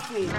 coffee.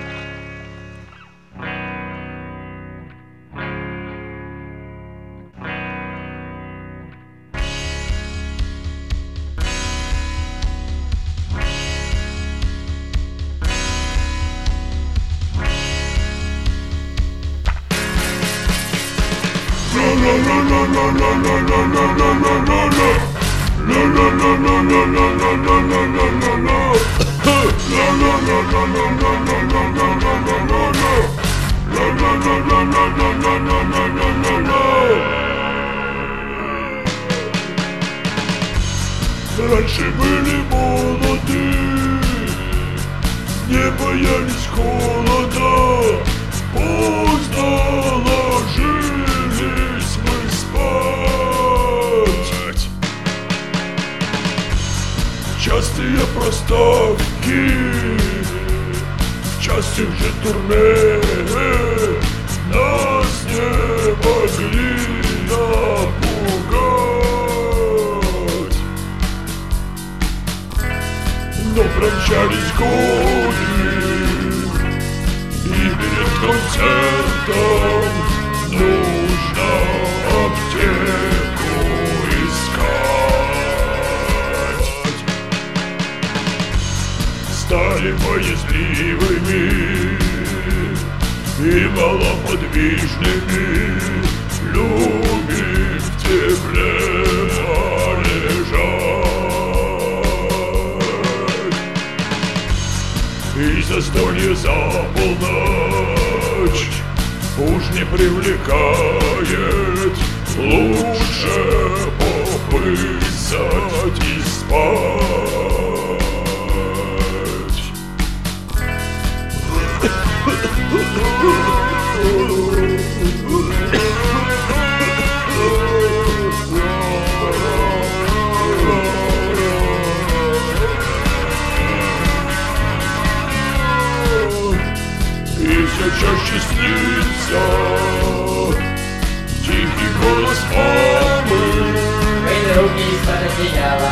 Раньше были молоды, не боялись холода, поздно ложились мы спать. Частые проставки, частых же турне нас не могли напугать. Но промчались годы, и перед концертом нужно аптеку искать. Стали боязливыми и малоподвижными, любим в тепле полежать. И застолье за полночь уж не привлекает, лучше попысать и спать. И все чаще снится тихий голос мамы. Эй, руки из-под одеяла,